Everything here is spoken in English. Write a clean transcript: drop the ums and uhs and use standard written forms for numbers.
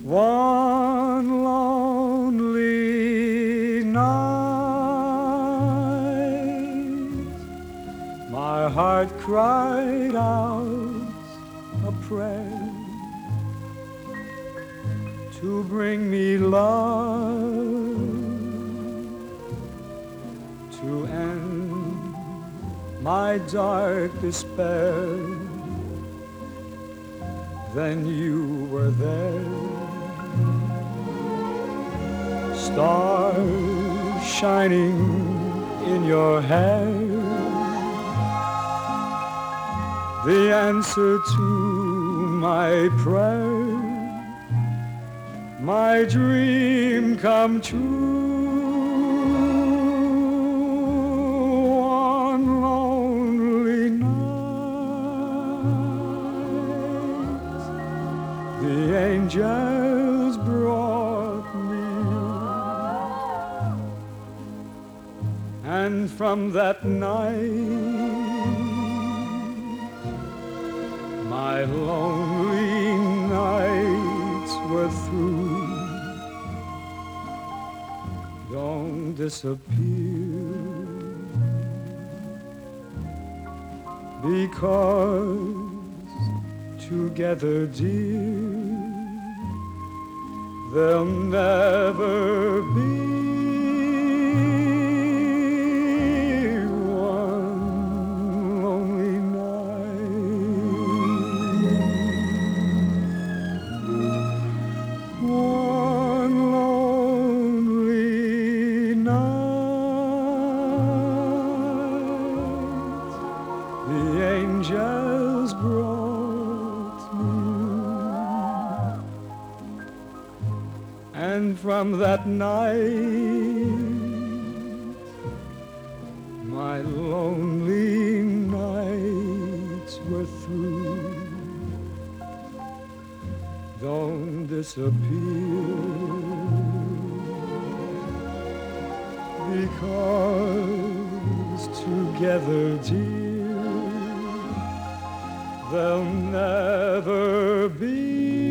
One lonely night, my heart cried out a prayer to bring me love, to end my dark despair. Then you were there, stars shining in your hair, the answer to my prayer, my dream come true. One lonely night, the angels brought me, and from that night my lonely nights were through. Don't disappear, because together, dear, there'll never be one lonely night. One lonely night, the angels brought me, and from that night my lonely nights were through. Don't disappear, because together, dear, there'll never be